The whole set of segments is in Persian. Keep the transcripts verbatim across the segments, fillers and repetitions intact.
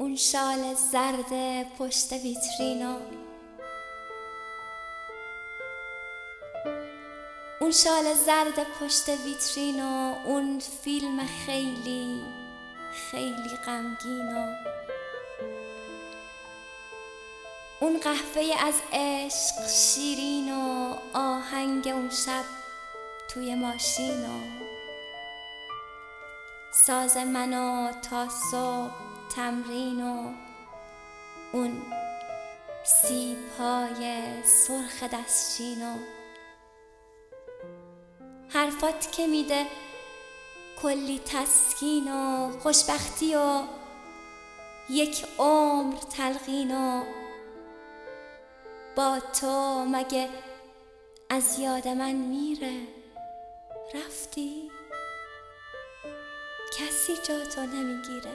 اون شال زرد پشت ویترینو، اون شال زرد پشت ویترینو، اون فیلم خیلی خیلی غمگینو، اون قهوه از عشق شیرینو، آهنگ اون شب توی ماشینو، ساز منو تا صبح تمرینو، اون سیب‌های سرخ دستچینو، حرفات که میده کلی تسکین و خوشبختی و یک عمر تلقینو، با تو مگه از یاد من میره؟ رفتی؟ کسی جا تو نمیگیره.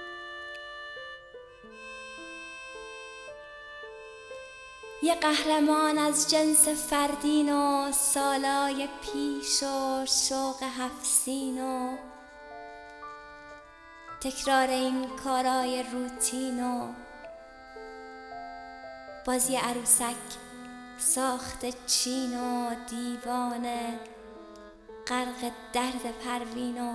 یه قهرمان از جنس فردین و سالای پیش و شوق هفسین و تکرار این کارای روتین و بازی عروسک ساخت چین و دیوانه غرق درد پروین و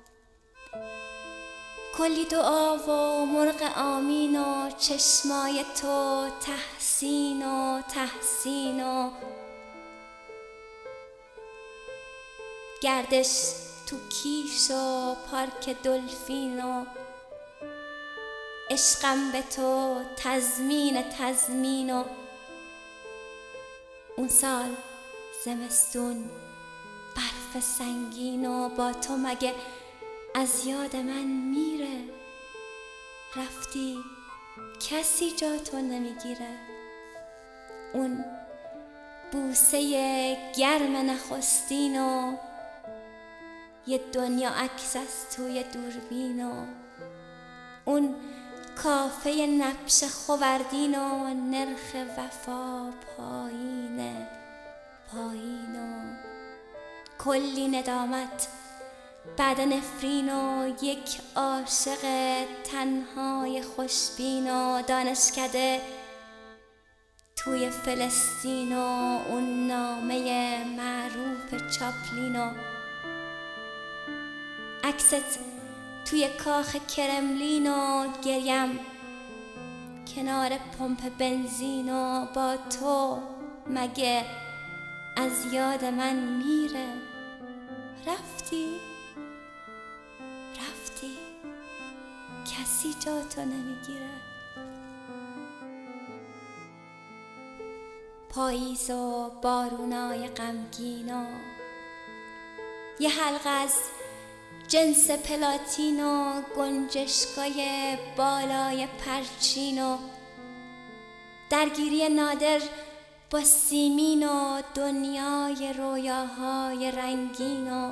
کلی دعا و مرغ آمین و چشمای تو تحسین و تحسین و گردش تو کیش و پارک دلفین و عشقم به تو تضمین تضمین و اون سال زمستون برف سنگین و با تو مگه از یاد من میره؟ رفتی؟ کسی جا تو نمیگیره. اون بوسه گرم نخستین و یه دنیا عکس از توی دوربین و اون کافه نبش خوردین و نرخ وفا پایینه پایین و کلی ندامت بعد نفرین و یک عاشق تنهای خوشبین و دانشکده توی فلسطین و اون نامه معروف چاپلین و عکست توی کاخ کرملین و گریم کنار پمپ بنزین و با تو مگه از یاد من میره؟ رفتی؟ رفتی؟ کسی جا تو نمیگیره. پاییز و بارونای غمگین و یه حلقه از جنس پلاتین و گنجشکای بالای پرچین و درگیری نادر با سیمین و دنیای رویاهای رنگین و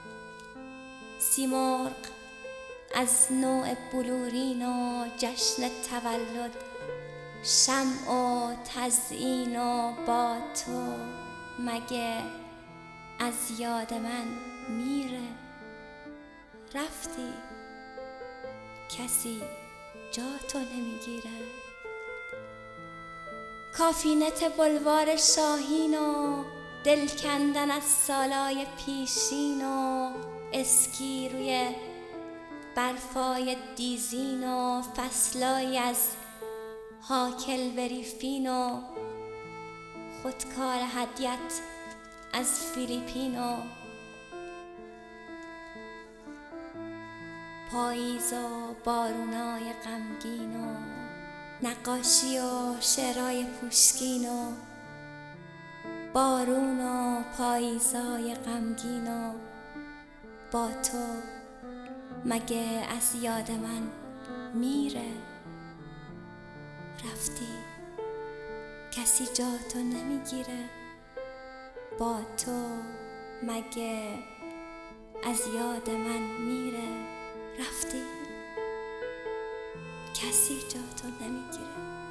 سیمرغ از نوع بلورین و جشن تولد شمع و تزیین و با تو مگه از یاد من میره؟ رفتی؟ کسی جا تو نمیگیره. کافینت بلوار شاهین و دل کندن از سالای پیشین و اسکی روی برفای دیزین و فصلای از هاکل بریفین و خودکار هدیت از فیلیپین و پاییز و بارونای غمگین و نقاشی و شعرهای پوشکین و بارون و پاییزای غمگین و با تو مگه از یاد من میره؟ رفتی؟ کسی جا تو نمیگیره. با تو مگه از یاد من میره؟ رفتی؟ کسی جا تو نمیگیره.